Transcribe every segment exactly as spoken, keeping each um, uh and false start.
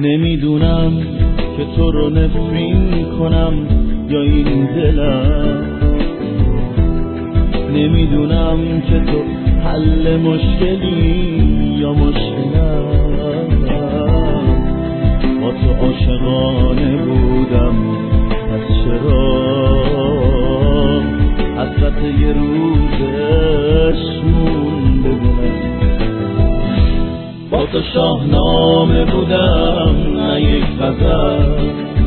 نمیدونم که تو رو نفرین کنم یا این دلم، نمیدونم که تو حل مشکلی یا مشکلم. با تو عاشقانه بودم، پس چرا حسرت یه روزش مونده دلم. با تو شاهنامه بودم نه یک غزل،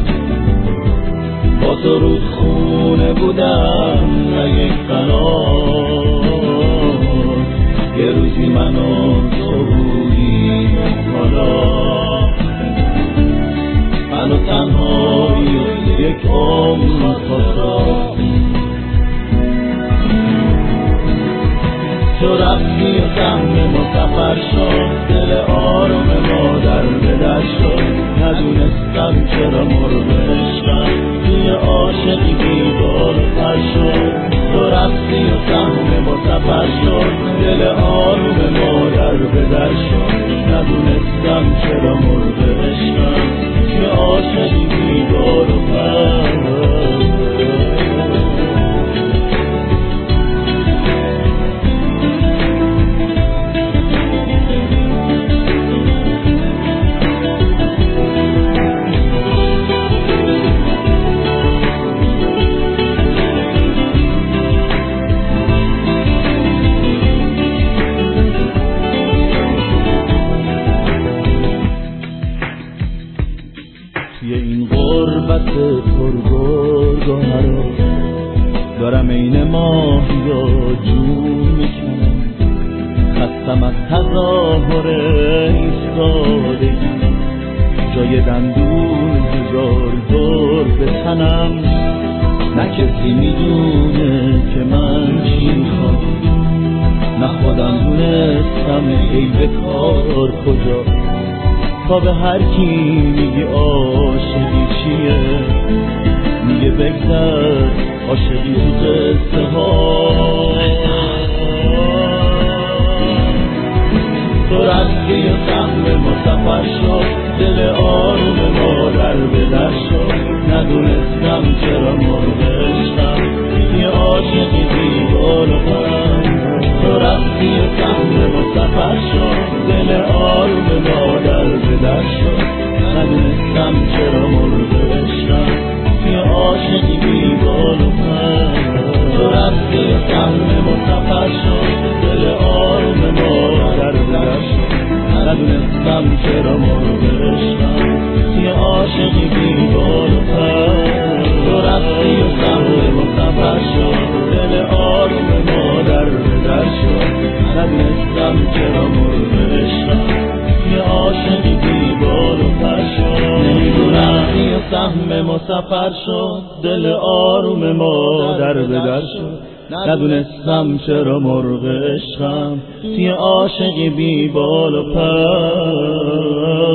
با تو رودخونه بودم نه یک قنات. یه روزی من و تو بودیم حالا، من و تنهایی و یک عمر خدا. تو رفتی و سهم ما سفر شد، دل آروم ما در به در شد. ندونستم چرا مرغ عشقم توی عاشقی بیدار پر شد. تو رفتی و سهم ما سفر شد، دل آروم ما در به در شد. ندونستم چرا مرغ عشقم توی عاشقی بیدار پر شد. توی این غربت پرگرگ و حراس دارم عین ماه یا جون میکنم. خستم از تظاهر ایستادگی، جای دندون هزار دور به تنم. نه کسی میدونه که من چی میخوام، نه خودم دونستم ای به کار کجا. تا به هر کی میگی عاشقی چیه، میگه بگذر عاشقی تو قصه ها. تو رفتی و سهم ما سفر شد، دل آروم ما در به در شد. ندونستم چرا مرغ عشقم یه عاشقی دیوار و پر. تو رفتی و سهم ما سفر شد، دل آروم ما در به در شد. ندونستم چرا مرغ عشقم یه عاشقی دیوار و پر. تو رفتی و سهم ما سفر شد، دل آروم ما در به در شد. ندونستم چرا مرغ عشقم یه عاشقی دیوار و پر. تو رفتی و سهم ما سفر شد، دل آروم ما در به در شد. ندونستم چرا مرغ عشقم یه عاشقی دیوار و پر شد. نمیدونم یه سهم ما سفر شد، دل آروم ما در به در شد. ندونستم چرا مرغ عشقم یه عاشقی بی بال و پر.